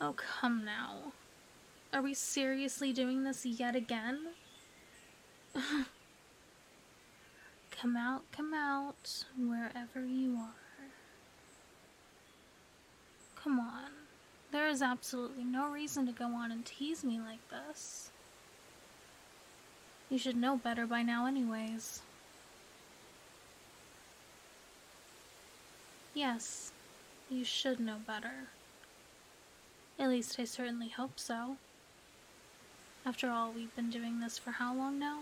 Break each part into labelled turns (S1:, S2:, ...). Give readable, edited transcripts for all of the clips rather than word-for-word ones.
S1: Oh, come now. Are we seriously doing this yet again? Come out, wherever you are. Come on. There is absolutely no reason to go on and tease me like this. You should know better by now anyways. Yes, you should know better. At least I certainly hope so. After all, we've been doing this for how long now?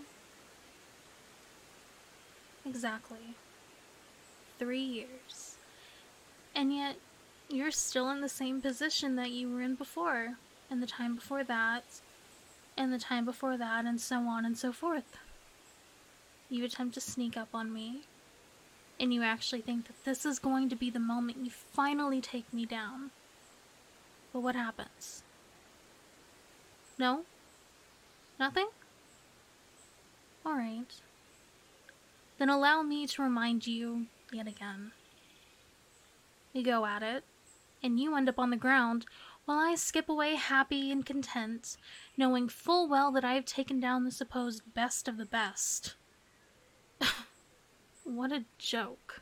S1: Exactly. 3 years. And yet, you're still in the same position that you were in before, and the time before that, and the time before that, and so on and so forth. You attempt to sneak up on me, and you actually think that this is going to be the moment you finally take me down. But what happens? No? Nothing? Alright. Then allow me to remind you yet again. We go at it, and you end up on the ground, while I skip away happy and content, knowing full well that I have taken down the supposed best of the best. What a joke.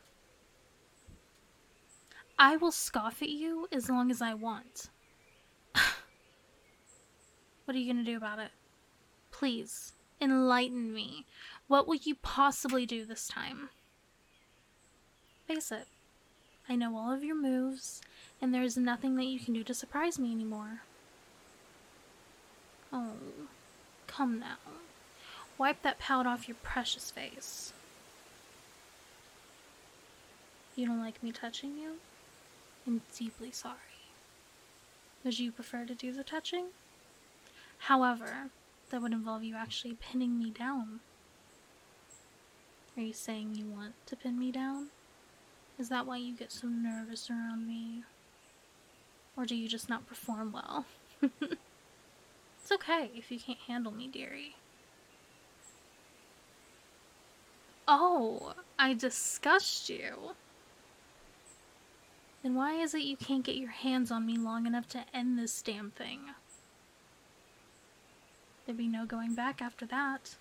S1: I will scoff at you as long as I want. What are you going to do about it? Please, enlighten me. What will you possibly do this time? Face it. I know all of your moves, and there is nothing that you can do to surprise me anymore. Oh, come now. Wipe that pout off your precious face. You don't like me touching you? I'm deeply sorry. Would you prefer to do the touching? However, that would involve you actually pinning me down. Are you saying you want to pin me down? Is that why you get so nervous around me? Or do you just not perform well? It's okay if you can't handle me, dearie. Oh, I disgust you. Then why is it you can't get your hands on me long enough to end this damn thing? There'd be no going back after that.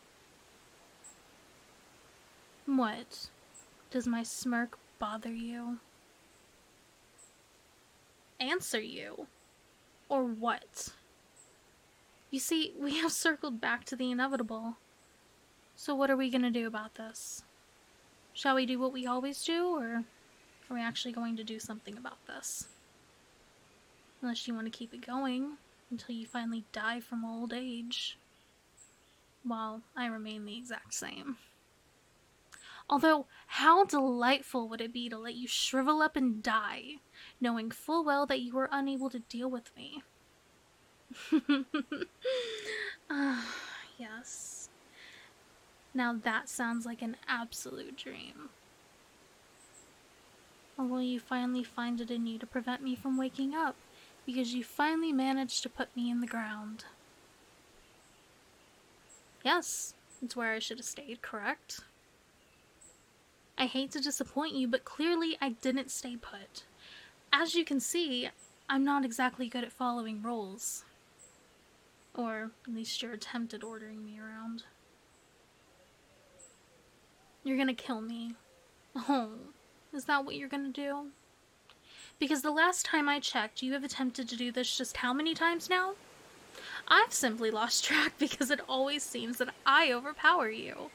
S1: What? Does my smirk bother you? Answer you? Or what? You see, we have circled back to the inevitable. So what are we gonna do about this? Shall we do what we always do, or are we actually going to do something about this? Unless you want to keep it going until you finally die from old age, while I remain the exact same. Although, how delightful would it be to let you shrivel up and die, knowing full well that you were unable to deal with me? Yes. Now that sounds like an absolute dream. Or will you finally find it in you to prevent me from waking up, because you finally managed to put me in the ground? Yes, it's where I should have stayed, correct? I hate to disappoint you, but clearly I didn't stay put. As you can see, I'm not exactly good at following rules. Or at least your attempt at ordering me around. You're gonna kill me. Oh, is that what you're gonna do? Because the last time I checked, you have attempted to do this just how many times now? I've simply lost track because it always seems that I overpower you.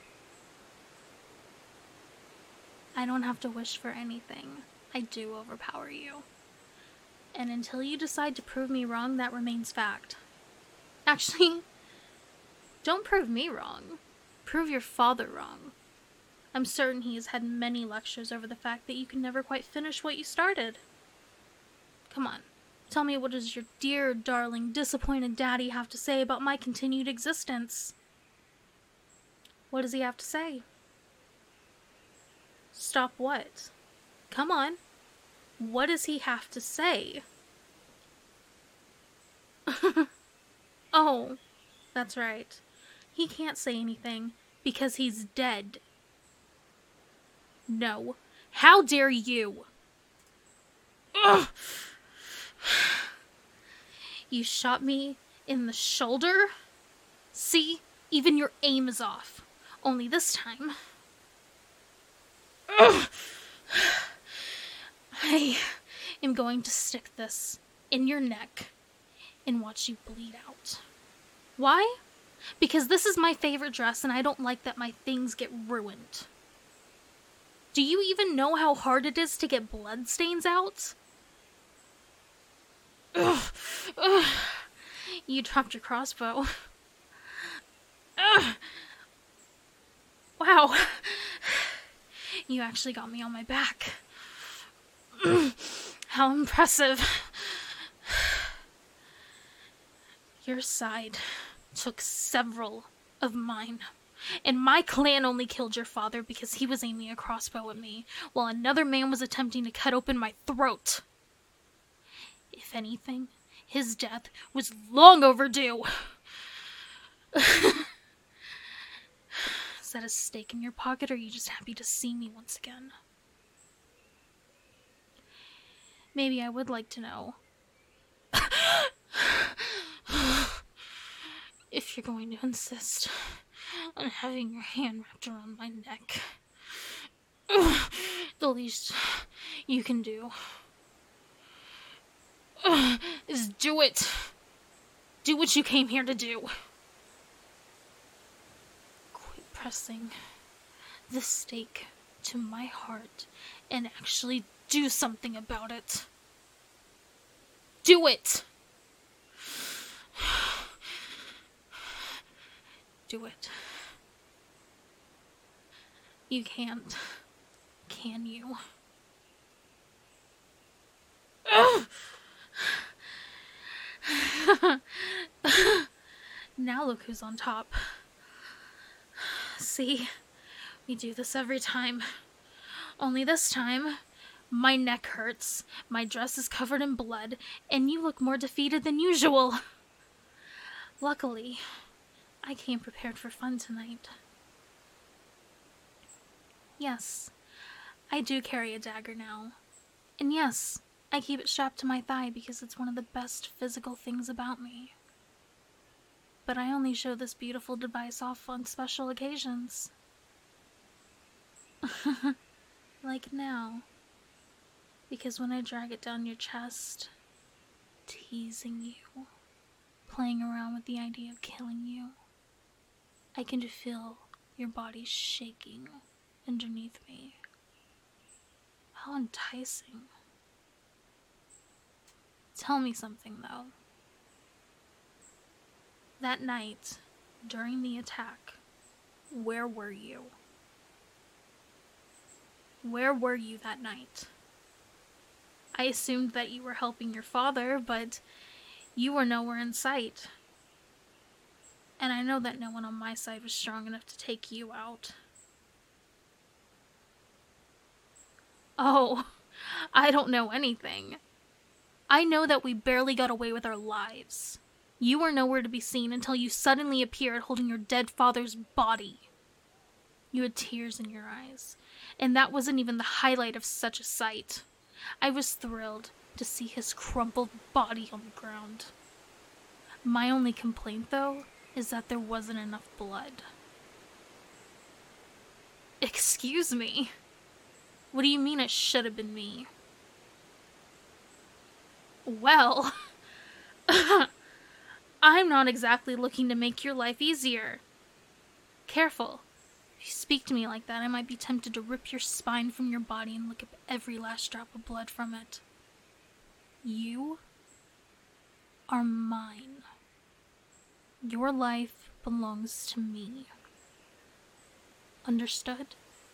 S1: I don't have to wish for anything. I do overpower you. And until you decide to prove me wrong, that remains fact. Actually, don't prove me wrong. Prove your father wrong. I'm certain he has had many lectures over the fact that you can never quite finish what you started. Come on, tell me, what does your dear, darling, disappointed daddy have to say about my continued existence? What does he have to say? Stop what? Come on. What does he have to say? Oh, that's right. He can't say anything because he's dead. No. How dare you? Ugh. You shot me in the shoulder? See? Even your aim is off. Only this time... I am going to stick this in your neck and watch you bleed out. Why? Because this is my favorite dress and I don't like that my things get ruined. Do you even know how hard it is to get blood stains out? Ugh. Ugh. You dropped your crossbow. Ugh. Wow. You actually got me on my back. How impressive. Your side took several of mine. And my clan only killed your father because he was aiming a crossbow at me, while another man was attempting to cut open my throat. If anything, his death was long overdue. Is that a stake in your pocket, or are you just happy to see me once again? Maybe I would like to know. If you're going to insist on having your hand wrapped around my neck, the least you can do is do it. Do what you came here to do. Quit pressing the stake to my heart and actually do something about it. Do it! Do it. You can't, can you? Now look who's on top. See, we do this every time. Only this time, my neck hurts, my dress is covered in blood, and you look more defeated than usual. Luckily, I came prepared for fun tonight. Yes, I do carry a dagger now. And yes, I keep it strapped to my thigh because it's one of the best physical things about me. But I only show this beautiful device off on special occasions. Like now. Because when I drag it down your chest, teasing you, playing around with the idea of killing you, I can feel your body shaking underneath me. How enticing. Tell me something, though. That night, during the attack, where were you? Where were you that night? I assumed that you were helping your father, but you were nowhere in sight. And I know that no one on my side was strong enough to take you out. Oh, I don't know anything. I know that we barely got away with our lives. You were nowhere to be seen until you suddenly appeared holding your dead father's body. You had tears in your eyes, and that wasn't even the highlight of such a sight. I was thrilled to see his crumpled body on the ground. My only complaint, though, is that there wasn't enough blood. Excuse me? What do you mean it should have been me? Well, I'm not exactly looking to make your life easier. Careful. If you speak to me like that, I might be tempted to rip your spine from your body and lick up every last drop of blood from it. You are mine. Your life belongs to me. Understood?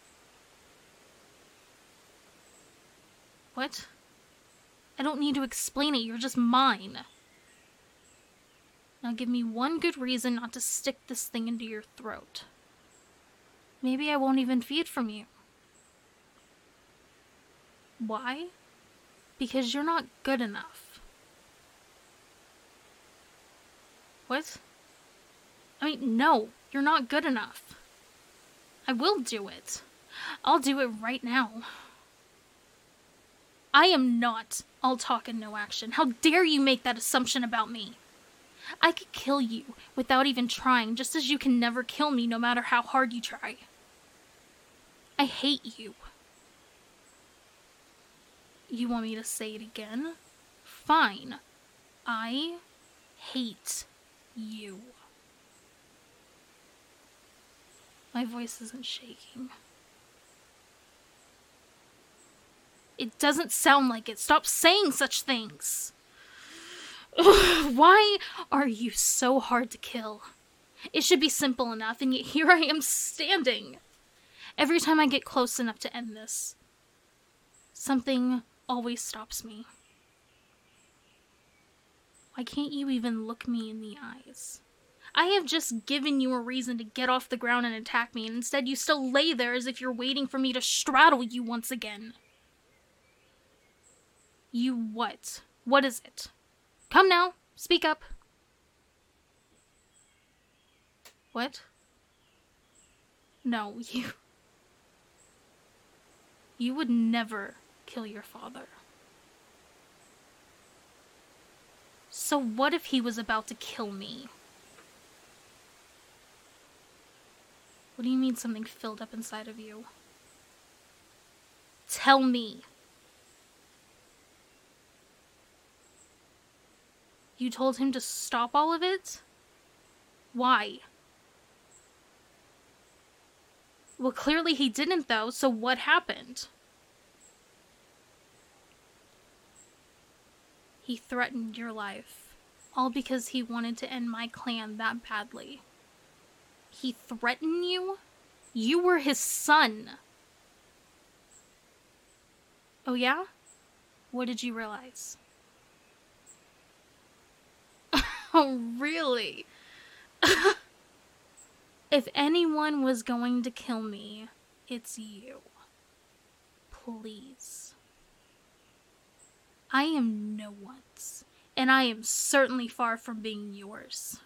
S1: What? I don't need to explain it, you're just mine. Now give me one good reason not to stick this thing into your throat. Maybe I won't even feed from you. Why? Because you're not good enough. What? I mean, no, you're not good enough. I will do it. I'll do it right now. I am not all talk and no action. How dare you make that assumption about me? I could kill you without even trying, just as you can never kill me no matter how hard you try. I hate you. You want me to say it again? Fine. I hate you. My voice isn't shaking. It doesn't sound like it. Stop saying such things. Ugh, why are you so hard to kill? It should be simple enough, and yet here I am standing. Every time I get close enough to end this, something always stops me. Why can't you even look me in the eyes? I have just given you a reason to get off the ground and attack me, and instead you still lay there as if you're waiting for me to straddle you once again. You what? What is it? Come now, speak up. What? No, you would never kill your father. So what if he was about to kill me? What do you mean something filled up inside of you? Tell me. You told him to stop all of it? Why? Well, clearly he didn't, though, so what happened? He threatened your life, all because he wanted to end my clan that badly. He threatened you? You were his son. Oh yeah? What did you realize? Oh, really? If anyone was going to kill me, it's you. Please. I am no one's, and I am certainly far from being yours.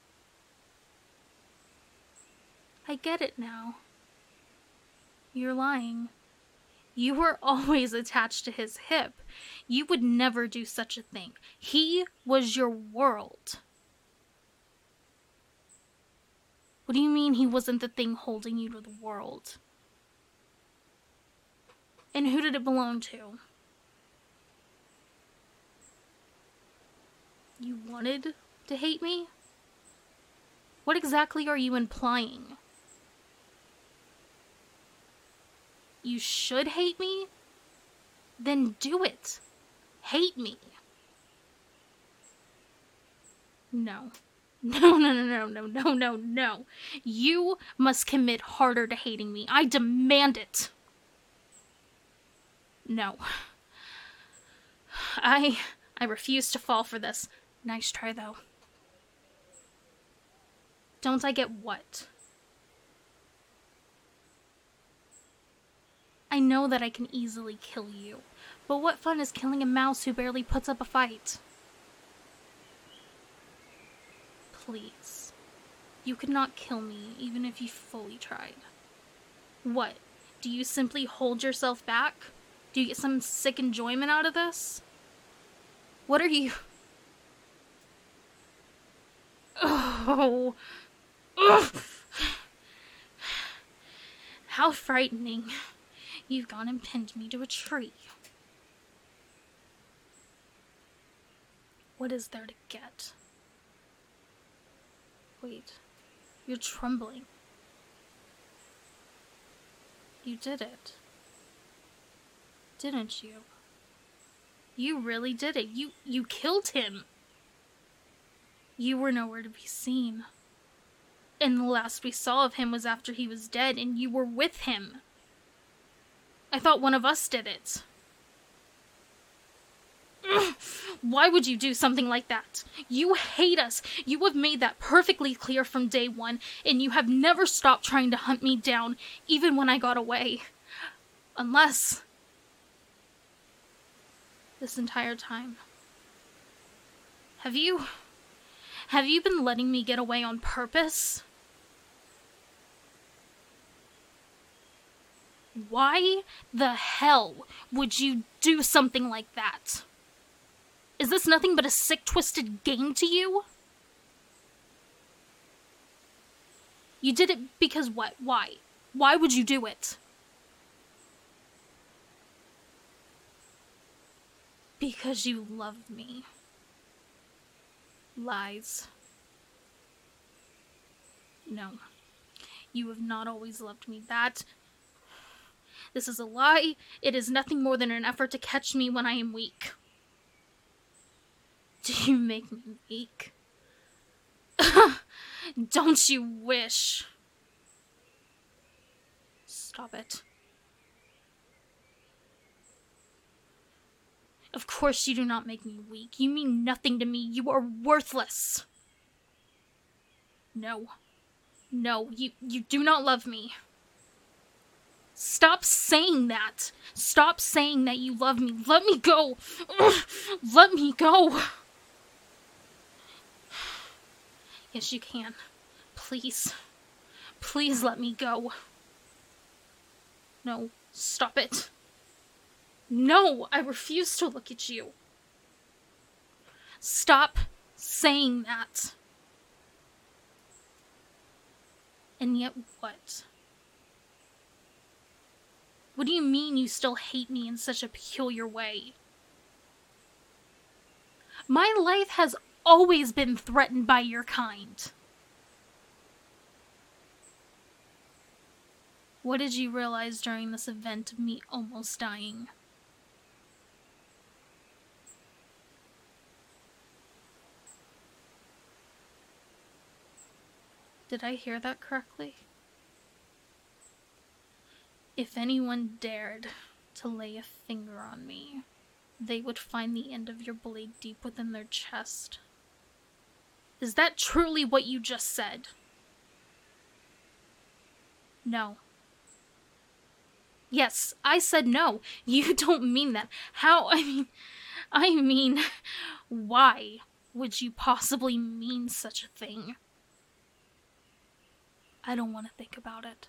S1: I get it now. You're lying. You were always attached to his hip. You would never do such a thing. He was your world. What do you mean he wasn't the thing holding you to the world? And who did it belong to? You wanted to hate me? What exactly are you implying? You should hate me? Then do it. Hate me. No. No. You must commit harder to hating me. I demand it. No. I refuse to fall for this. Nice try, though. Don't I get what? I know that I can easily kill you, but what fun is killing a mouse who barely puts up a fight? Please. You could not kill me, even if you fully tried. What? Do you simply hold yourself back? Do you get some sick enjoyment out of this? What are you... Oh... Ugh. How frightening. You've gone and pinned me to a tree. What is there to get? Wait, you're trembling. You did it. Didn't you? You really did it. You killed him. You were nowhere to be seen. And the last we saw of him was after he was dead, and you were with him. I thought one of us did it. Ugh, why would you do something like that? You hate us. You have made that perfectly clear from day one, and you have never stopped trying to hunt me down, even when I got away. Unless... this entire time. Have you been letting me get away on purpose? Why the hell would you do something like that? Is this nothing but a sick, twisted game to you? You did it because what? Why? Why would you do it? Because you love me. Lies. No. You have not always loved me. This is a lie. It is nothing more than an effort to catch me when I am weak. Do you make me weak? Don't you wish? Stop it. Of course you do not make me weak. You mean nothing to me. You are worthless. No. No, you do not love me. Stop saying that. Stop saying that you love me. Let me go. Let me go. Yes, you can. Please. Please let me go. No, stop it. No, I refuse to look at you. Stop saying that. And yet what? What do you mean you still hate me in such a peculiar way? My life has always been threatened by your kind. What did you realize during this event of me almost dying? Did I hear that correctly? If anyone dared to lay a finger on me, they would find the end of your blade deep within their chest. Is that truly what you just said? No. Yes, I said no. You don't mean that. How? I mean, why would you possibly mean such a thing? I don't want to think about it.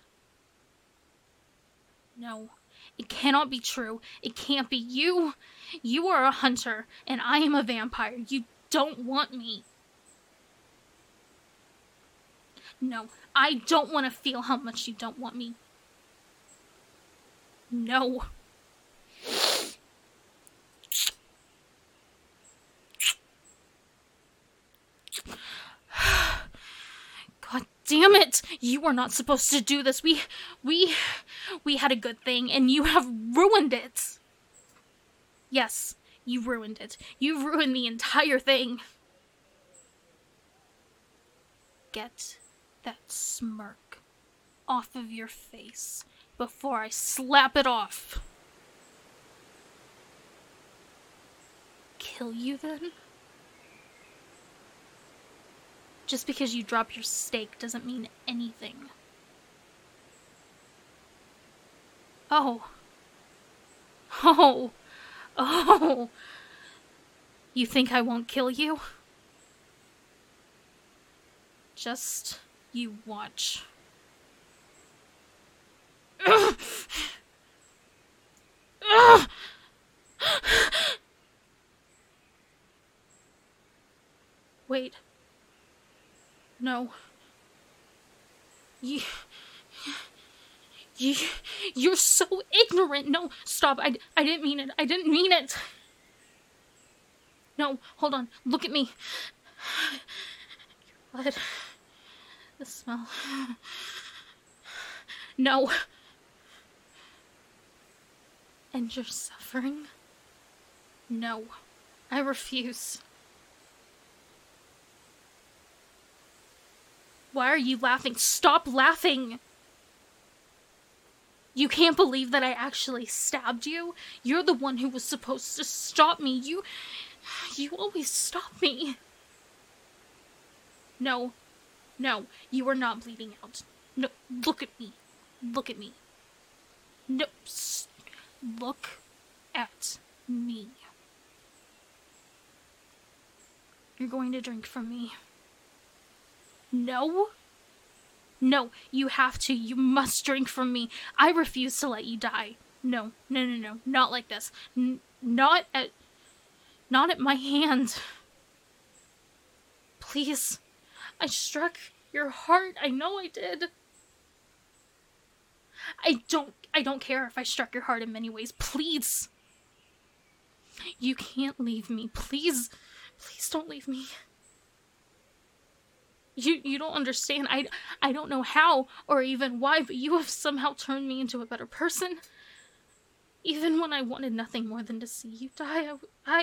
S1: No, it cannot be true. It can't be. You are a hunter, and I am a vampire. You don't want me. No, I don't want to feel how much you don't want me. No. God damn it! You are not supposed to do this. We had a good thing, and you have ruined it. Yes, you ruined it. You ruined the entire thing. Get that smirk off of your face before I slap it off. Kill you, then? Just because you drop your steak doesn't mean anything. Oh. Oh. Oh. You think I won't kill you? Just you watch. Ugh. Ugh. Wait. No. You're so ignorant. No, stop. I didn't mean it. I didn't mean it. No, hold on. Look at me. Your blood. The smell. No. And you're suffering? No. I refuse. Why are you laughing? Stop laughing! You can't believe that I actually stabbed you? You're the one who was supposed to stop me. You always stop me. No. No, you are not bleeding out. No, look at me. Look at me. No, look at me. You're going to drink from me. No? No, you have to. You must drink from me. I refuse to let you die. No. Not like this. Not at my hand. Please. I struck your heart. I know I did. I don't care if I struck your heart in many ways. Please. You can't leave me. Please. Please don't leave me. You don't understand. I don't know how or even why, but you have somehow turned me into a better person. Even when I wanted nothing more than to see you die,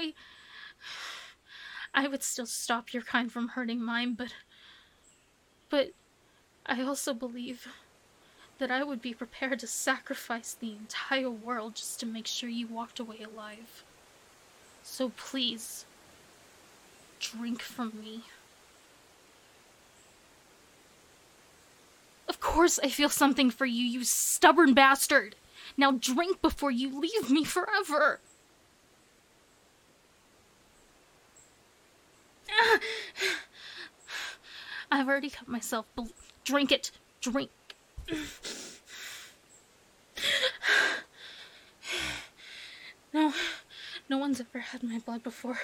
S1: I would still stop your kind from hurting mine, but I also believe that I would be prepared to sacrifice the entire world just to make sure you walked away alive. So please, drink from me. Of course I feel something for you, you stubborn bastard! Now drink before you leave me forever! I've already cut myself. Drink it. Drink. No one's ever had my blood before.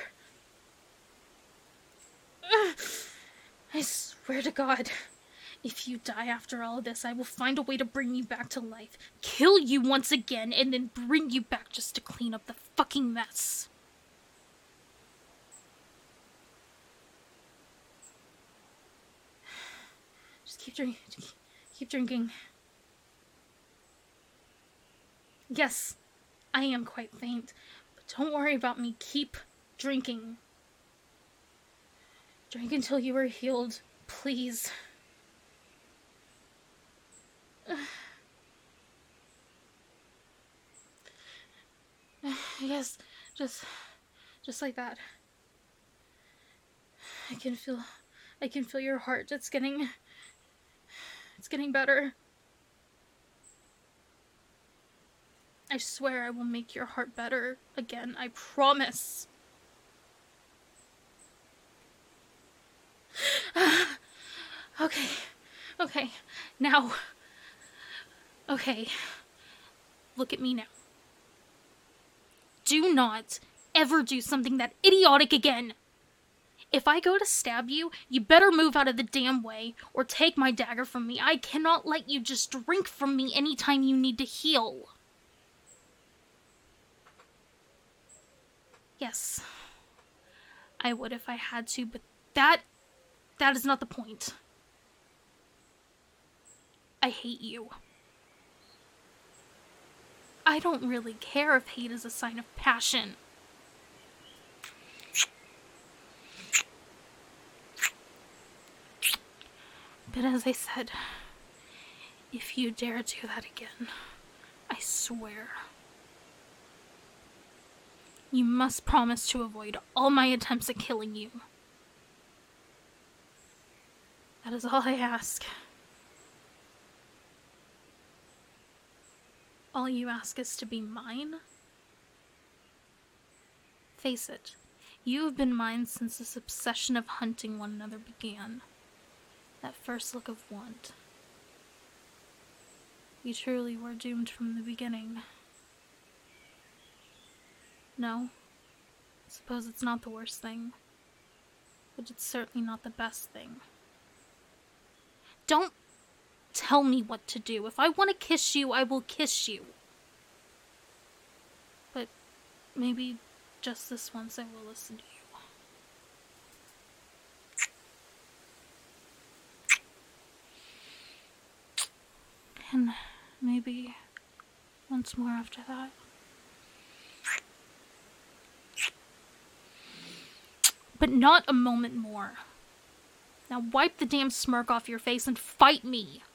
S1: I swear to God, if you die after all of this, I will find a way to bring you back to life, kill you once again, and then bring you back just to clean up the fucking mess. Just keep drinking. Keep drinking. Yes, I am quite faint, but don't worry about me. Keep drinking. Drink until you are healed, please. Yes, just like that. I can feel your heart. It's getting better. I swear I will make your heart better again. I promise. Okay. Now. Okay. Look at me now. Do not ever do something that idiotic again. If I go to stab you, you better move out of the damn way or take my dagger from me. I cannot let you just drink from me anytime you need to heal. Yes, I would if I had to, but that is not the point. I hate you. I don't really care if hate is a sign of passion. But as I said, if you dare do that again, I swear, you must promise to avoid all my attempts at killing you. That is all I ask. All you ask is to be mine? Face it, you have been mine since this obsession of hunting one another began. That first look of want. You truly were doomed from the beginning. No, I suppose it's not the worst thing, but it's certainly not the best thing. Don't tell me what to do. If I want to kiss you, I will kiss you. But maybe just this once I will listen to you. And maybe once more after that. But not a moment more. Now wipe the damn smirk off your face and fight me.